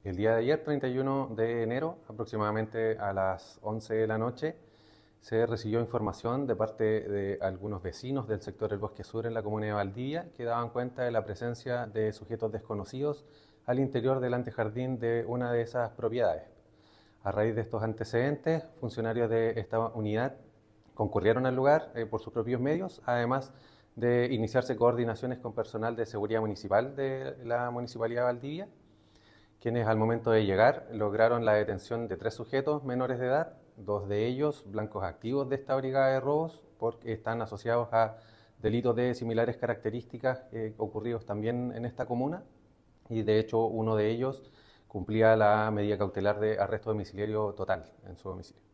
El día de ayer, 31 de enero, aproximadamente a las 11 de la noche, se recibió información de parte de algunos vecinos del sector del Bosque Sur en la comuna de Valdivia que daban cuenta de la presencia de sujetos desconocidos al interior del antejardín de una de esas propiedades. A raíz de estos antecedentes, funcionarios de esta unidad concurrieron al lugar por sus propios medios, además de iniciarse coordinaciones con personal de seguridad municipal de la Municipalidad de Valdivia, quienes al momento de llegar lograron la detención de 3 sujetos menores de edad, 2 de ellos blancos activos de esta brigada de robos porque están asociados a delitos de similares características ocurridos también en esta comuna, y de hecho uno de ellos cumplía la medida cautelar de arresto domiciliario total en su domicilio.